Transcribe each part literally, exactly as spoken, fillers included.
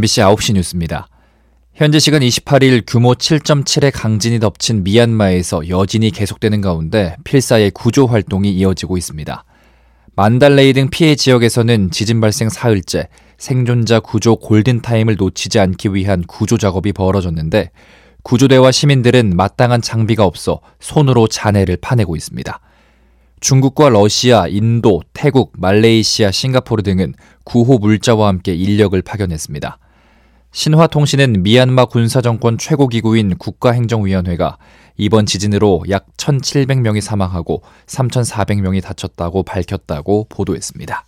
엠비씨 아홉 시 뉴스입니다. 현지 시간 이십팔 일 규모 칠 점 칠의 강진이 덮친 미얀마에서 여진이 계속되는 가운데 필사의 구조 활동이 이어지고 있습니다. 만달레이 등 피해 지역에서는 지진 발생 사흘째 생존자 구조 골든타임을 놓치지 않기 위한 구조 작업이 벌어졌는데 구조대와 시민들은 마땅한 장비가 없어 손으로 잔해를 파내고 있습니다. 중국과 러시아, 인도, 태국, 말레이시아, 싱가포르 등은 구호 물자와 함께 인력을 파견했습니다. 신화통신은 미얀마 군사정권 최고기구인 국가행정위원회가 이번 지진으로 약 천칠백 명이 사망하고 삼천사백 명이 다쳤다고 밝혔다고 보도했습니다.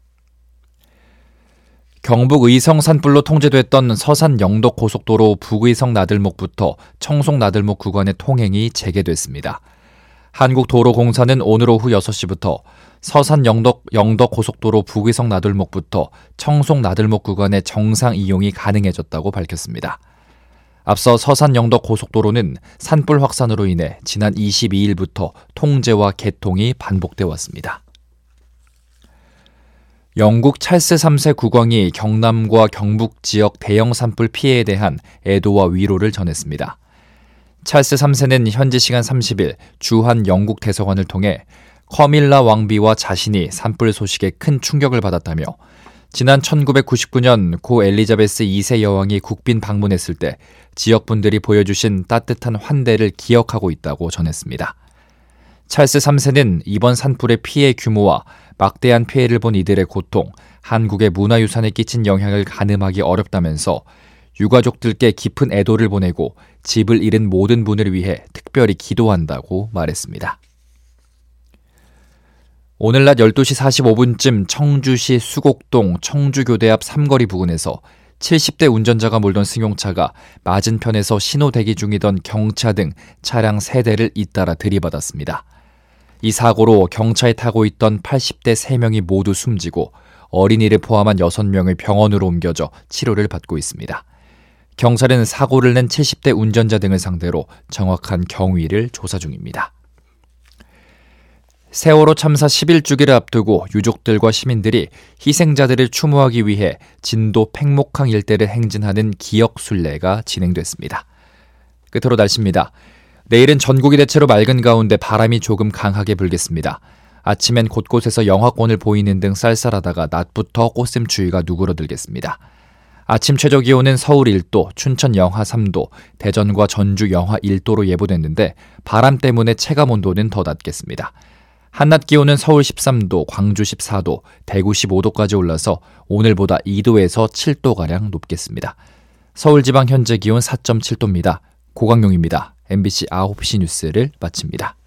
경북 의성 산불로 통제됐던 서산 영덕 고속도로 북의성 나들목부터 청송 나들목 구간의 통행이 재개됐습니다. 한국도로공사는 오늘 오후 여섯 시부터 서산 영덕, 영덕 고속도로 북의성 나들목부터 청송 나들목 구간의 정상 이용이 가능해졌다고 밝혔습니다. 앞서 서산 영덕 고속도로는 산불 확산으로 인해 지난 이십이 일부터 통제와 개통이 반복돼 왔습니다. 영국 찰스 삼 세 국왕이 경남과 경북 지역 대형 산불 피해에 대한 애도와 위로를 전했습니다. 찰스 삼 세는 현지 시간 삼십 일 주한 영국 대사관을 통해 커밀라 왕비와 자신이 산불 소식에 큰 충격을 받았다며 지난 천구백구십구 년 고 엘리자베스 이 세 여왕이 국빈 방문했을 때 지역 분들이 보여주신 따뜻한 환대를 기억하고 있다고 전했습니다. 찰스 삼 세는 이번 산불의 피해 규모와 막대한 피해를 본 이들의 고통, 한국의 문화유산에 끼친 영향을 가늠하기 어렵다면서 유가족들께 깊은 애도를 보내고 집을 잃은 모든 분을 위해 특별히 기도한다고 말했습니다. 오늘 낮 열두 시 사십오 분쯤 청주시 수곡동 청주교대 앞 삼거리 부근에서 칠십 대 운전자가 몰던 승용차가 맞은편에서 신호 대기 중이던 경차 등 차량 세 대를 잇따라 들이받았습니다. 이 사고로 경차에 타고 있던 팔십 대 세 명이 모두 숨지고 어린이를 포함한 여섯 명을 병원으로 옮겨져 치료를 받고 있습니다. 경찰은 사고를 낸 칠십 대 운전자 등을 상대로 정확한 경위를 조사 중입니다. 세월호 참사 십일 주기를 앞두고 유족들과 시민들이 희생자들을 추모하기 위해 진도 팽목항 일대를 행진하는 기억순례가 진행됐습니다. 끝으로 날씨입니다. 내일은 전국이 대체로 맑은 가운데 바람이 조금 강하게 불겠습니다. 아침엔 곳곳에서 영하권을 보이는 등 쌀쌀하다가 낮부터 꽃샘추위가 누그러들겠습니다. 아침 최저기온은 서울 일 도, 춘천 영하 삼 도, 대전과 전주 영하 일 도로 예보됐는데 바람 때문에 체감온도는 더 낮겠습니다. 한낮 기온은 서울 십삼 도, 광주 십사 도, 대구 십오 도까지 올라서 오늘보다 이 도에서 칠 도가량 높겠습니다. 서울 지방 현재 기온 사 점 칠 도입니다. 고광용입니다. 엠비씨 아홉 시 뉴스를 마칩니다.